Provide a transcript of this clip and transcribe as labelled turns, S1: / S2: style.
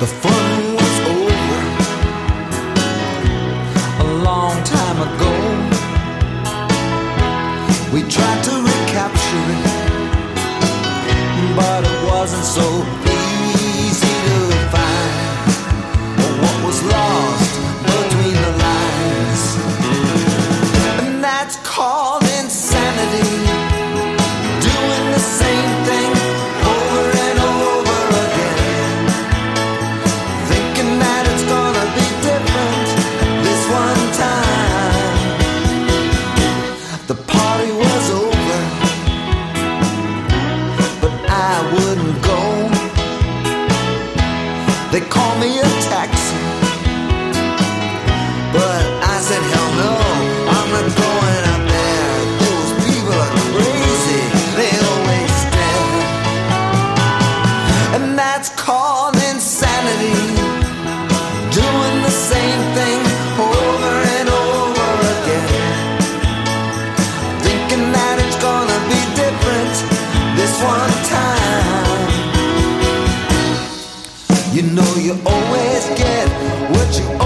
S1: The fun was over a long time ago. We tried to recapture it, but it wasn't so easy to find what was lost between the lines. And that's called insanity, doing the same thing over and over again, thinking that it's gonna be different this one time. The party was over, but I wouldn't go. They called me a taxi, but I said hell no, I'm not going up there. Those people are crazy, they always stare. And that's called insanity, doing the same thing over and over again, thinking that it's gonna be different this one time. You know you always get what you